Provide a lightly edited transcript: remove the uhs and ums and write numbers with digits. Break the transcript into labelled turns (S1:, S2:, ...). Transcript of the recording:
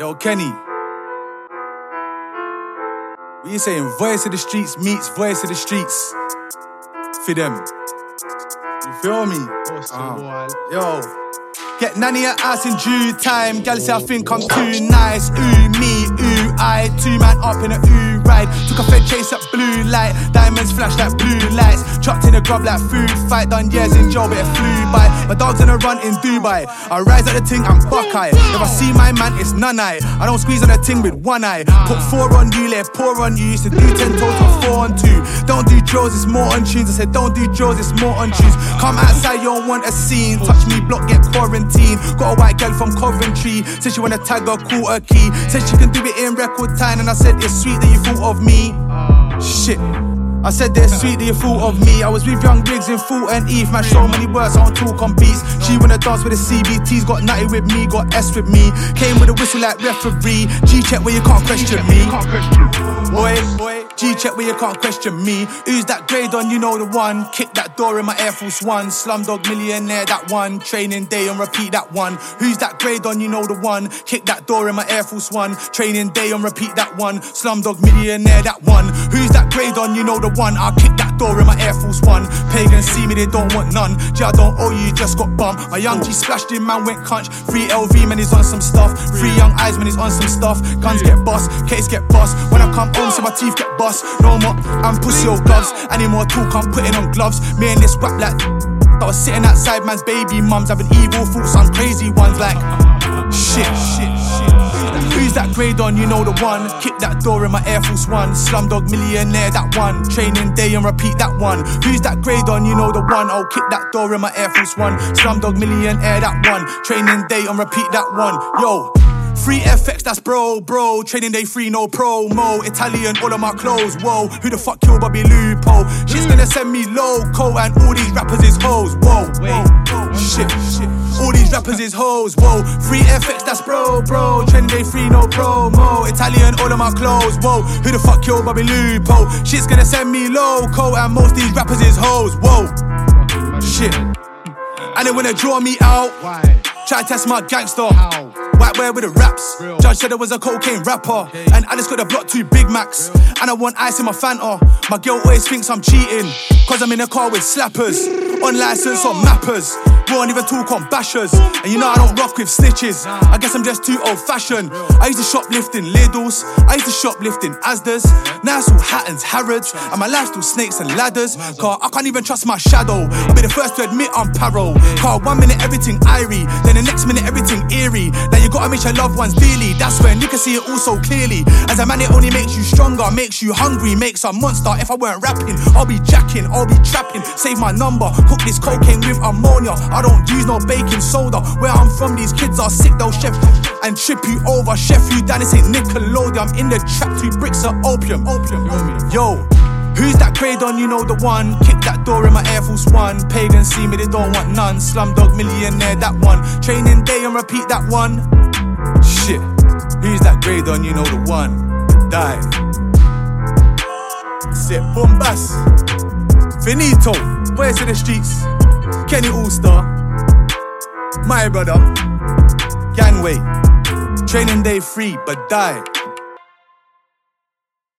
S1: Yo, Kenny. What you saying? Voice of the streets meets voice of the streets. For them. You feel me? Yo. Get nanny at house in due time. Gal say I think I'm too nice. Ooh me, ooh I. 2 man up in a ooh ride. Took a fed chase at blue light. Diamonds flash like blue lights. Chucked in a grub like food fight. Done years in jail but it flew by. My dog's on a run in Dubai. I rise at the ting, I'm Buckeye. If I see my man, it's none eye. I don't squeeze on the ting with one eye. Put 4 on you, let 4 on you. Used to do 10 toes for 4 on 2. Don't do drills, it's more on tunes. I said don't do drills, it's more on tunes. Come outside, you don't want a scene. Touch me, block, get quarantine. Got a white girl from Coventry. Said she wanna tag her, call her key. Said she can do it in record time. And I said it's sweet that you thought of me. Shit. I said it's sweet that you thought of me. I was with young Briggs in Fulton Eve. Man, so many words, I don't talk on beats. She wanna dance with the CBTs. Got nutty with me, got S with me. Came with a whistle like referee. G-check where you can't question me. Boy, G-check where you can't question me. Who's that grade on, you know the one. Kick that door in my Air Force One. Slumdog Millionaire, that one. Training day and repeat that one. Who's that grade on, you know the one. Kick that door in my Air Force One. Training day and repeat that one. Slumdog Millionaire, that one. Who's that grade on, you know the one. I'll kick that door in my Air Force One. Pagans see me, they don't want none. G, I don't owe you, just got bumped. My young G splashed in, man went cunch. 3 LV, man, he's on some stuff. 3 young eyes, man, he's on some stuff. Guns get bust, case get bust. When I come home, so my teeth get bust. No more, I'm pussy old gloves. Any more talk, I'm putting on gloves. Me and this whap like I was sitting outside man's baby mums, having evil thoughts on crazy ones like shit. Who's that grade on, you know the one. Kick that door in my Air Force One. Slumdog Millionaire, that one. Training day and repeat that one. Who's that grade on, you know the one. I'll kick that door in my Air Force One. Slumdog Millionaire, that one. Training day and repeat that one. Yo, free FX, that's bro. Training day free, no promo. Italian, all of my clothes, whoa. Who the fuck killed Bobby Lupo? She's gonna send me loco, and all these rappers is hoes, whoa. Shit. All these rappers is hoes, whoa. Free FX, that's bro. Training day free, no promo. Italian, all of my clothes, whoa. Who the fuck killed Bobby Lupo? She's gonna send me loco, and most these rappers is hoes, whoa. Shit. And they wanna draw me out. Try to test my gangster. White wear with the raps. Judge said I was a cocaine rapper. And I just got the block 2 Big Macs. And I want ice in my Fanta. My girl always thinks I'm cheating, cause I'm in a car with slappers. On license or mappers. We won't even talk on bashers. And you know I don't rock with snitches. I guess I'm just too old fashioned. I used to shoplift in Lidl's. I used to shoplift in Asda's. Now it's all Hattons, Harrods. And my life's still snakes and ladders. Car I can't even trust my shadow. I'll be the first to admit I'm paro. Car 1 minute everything irie, then the next minute everything eerie. Now you gotta miss your loved ones daily. That's when you can see it all so clearly. As a man it only makes you stronger, makes you hungry, makes a monster. If I weren't rapping, I'll be jacking, I'll be trapping. Save my number, cook this cocaine with ammonia. I don't use no baking soda. Where I'm from, these kids are sick though, chef. And trip you over, chef you down, this ain't Nickelodeon. I'm in the trap, 2 bricks of opium. Yo, who's that grade on, you know the one. Kick that door in my Air Force One. Pagans see me, they don't want none. Slumdog Millionaire, that one. Training day and repeat that one. Shit, who's that grade on, you know the one. Die. Sit, boom, bass. Finito, voice of the streets. Kenny All-Star. My brother. Gangway. Training day free, but die.